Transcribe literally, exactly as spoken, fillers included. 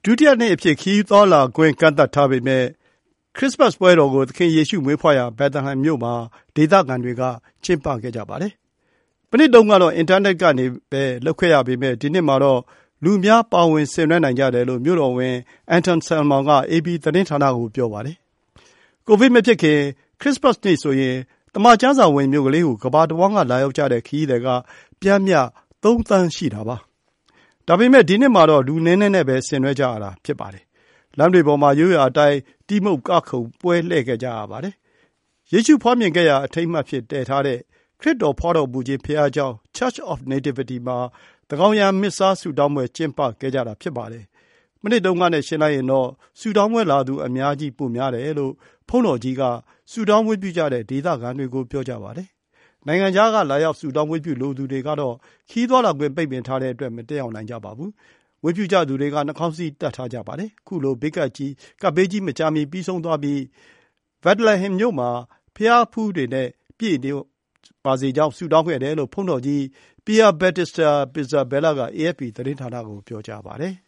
ဒုတိယနေ့အဖြစ်ခရီးသွားလာခွင့်ကန့်သတ်ထားပေမဲ့ခရစ်စမတ်ပွဲတော်ကိုသခင်ယေရှုမွေးဖွားရာဘက်သဟမ်မြို့မှာဒေသခံတွေကကျင်းပခဲ့ကြပါတယ်။မနှစ်တုန်းကတော့အင်တာနက်ကနေပဲလုပ်ခဲ့ရပေမဲ့ဒီနှစ်မှာတော့လူများပါဝင်ဆင်နွှဲနိုင်ကြတယ်လို့မြို့တော်ဝန်အန်တွန်ဆယ်မောင်က အေပီ သတင်းဌာနကိုပြောပါတယ်။ကိုဗစ်မဖြစ်ခင်ခရစ်စမတ်နေ့ဆိုရင်သမ္မာကျမ်းစာဝင်မြို့ကလေးကိုကမ္ဘာတဝန်းကလာရောက်ကြတဲ့ခရီးသည်ကပျမ်းမျှသုံးသန်းရှိတာပါ။ဒါပေမဲ့ဒီနှစ်မှာတော့လူနည်းနည်းနဲ့ပဲဆင်နွှဲကြရတာဖြစ်ပါတယ်။လမ်းတွေပေါ်မှာရိုးရာအတိုင်းတီးမှုတ်ကခုန်ပွဲလှည့်ခဲ့ကြရပါတယ်။ယေရှုဖွားမြင်ခဲ့ရာအထိမ်းအမှတ်ဖြစ်တည်ထားတဲ့ခရစ်တော်ဖွားတော်မူခြင်းဘုရားကျောင်း Church of Nativity မှာသန်းခေါင်ယံမစ္ဆားဆုတောင်းပွဲကျင်းပခဲ့ကြတာဖြစ်ပါတယ်။မနှစ်တုန်းကနဲ့ယှဉ်လိုက်ရင်တော့ဆုတောင်းပွဲလာသူအများကြီးပိုများတယ်လို့ဘုန်းတော်ကြီးကဆုတောင်းဝတ်ပြုကြတဲ့ဒေသခံတွေကိုပြောကြပါတယ်။နိုင်ငံခြားကလာရောက်ဆုတောင်းဝတ်ပြုလိုသူတွေကတော့ခရီးသွားလာခွင့်ပိတ်ပင်ထားတဲ့အတွက်မတက်ရောက်နိုင်ကြပါဘူး။ဝတ်ပြုကြသူတွေကနှာခေါင်းစည်းတပ်ထားကြပါတယ်။ခုလိုဘေးကပ်ကြီးကပ်ဘေးကြီးမကြာမီပြီးဆုံးသွားပြီးဗက်ဒလဟင်မြို့မှာဘုရားဖူးတွေနဲ့ပြည့်နေပါစေကြောင်းဆုတောင်းခဲ့တယ်လို့ဘုန်းတော်ကြီးပီယာဘက်တစ္စတာပီဇာဘဲလာက အေအက်ဖ်ပီ သတင်းဌာနကိုပြောကြားပါတယ်။